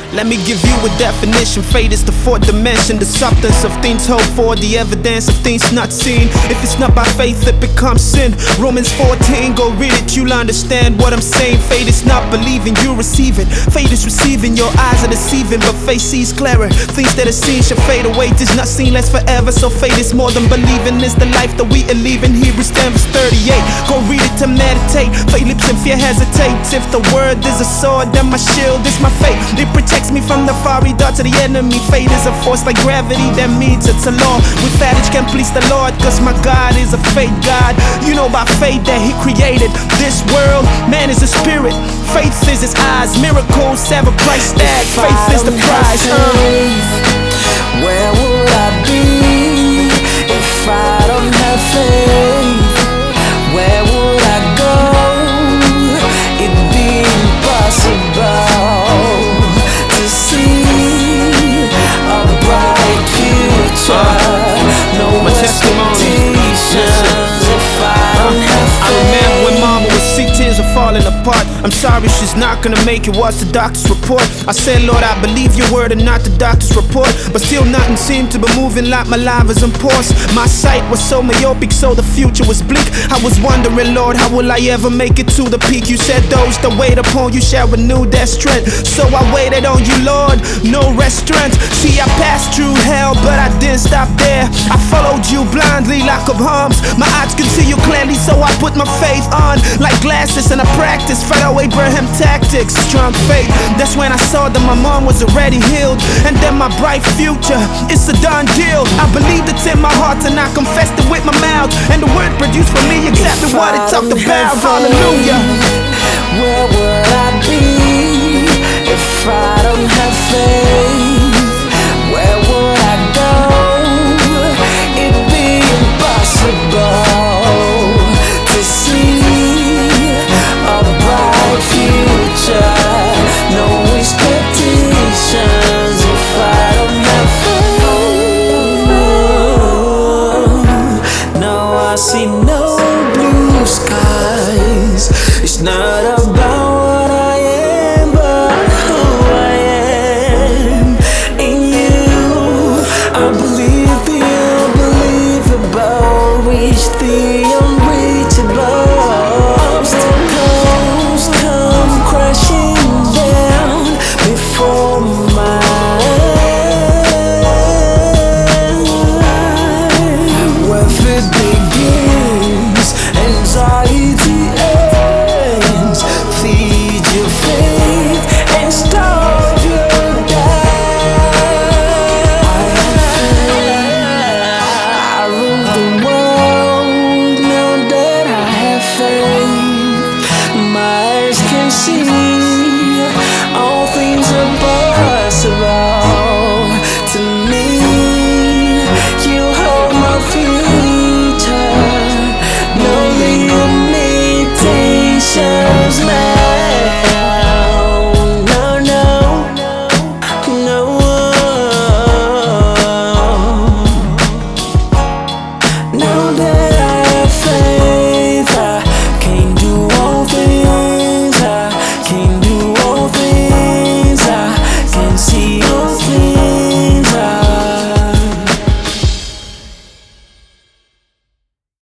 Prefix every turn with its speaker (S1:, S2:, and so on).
S1: Let me give you a definition. Fate is the fourth dimension, the substance of things hoped for, the evidence of things not seen. If it's not by faith, it becomes sin. Romans 14, go read it, you'll understand what I'm saying. Fate is not believing, you receive it. Fate is receiving, your eyes are deceiving, but faith sees clearer. Things that are seen shall fade away, tis not seen lasts forever. So fate is more than believing, it's the life that we are living. Hebrews 10 verse 38, go read it to meditate. Fate lips and fear hesitates. If the word is a sword, then my shield is my faith. It protects me from the fiery darts of the enemy. Fate is a force like gravity that means it's a law. With adage can please the Lord, cause my God is a faith God. You know by faith that he created this world. Man is a spirit, faith is his eyes. Miracles have a price tag, faith is the prize.
S2: Where would I be if I don't have faith? Where would I go? It'd be impossible to see a bright future. No expectations if I don't have faith.
S1: I remember when mama would see tears are falling apart. I'm sorry she's not gonna make it, what's the doctor's report? I said, Lord, I believe your word and not the doctor's report. But still nothing seemed to be moving like my life is on pause. My sight was so myopic, so the future was bleak. I was wondering, Lord, how will I ever make it to the peak? You said those that wait upon you shall renew their strength. So I waited on you, Lord, no restaurant. See, I passed through hell, but I didn't stop there. I followed you blindly like of arms. My eyes could see you clearly, so I put my faith on like glasses and I practiced Pharaoh Abraham tactics. Strong faith, that's when I saw that my mom was already healed. And then my bright future, it's a done deal. I believed it in my heart and I confessed it with my mouth. And the word produced for me exactly what it talked about. Hallelujah.
S2: Where would I be if I don't have faith? Where would I go? It'd be impossible to see a bright future. No expectations if I don't have faith. No, I see no blue skies. It's not about what I am, but who I am in you. I believe the unbelievable, reach the unreachable.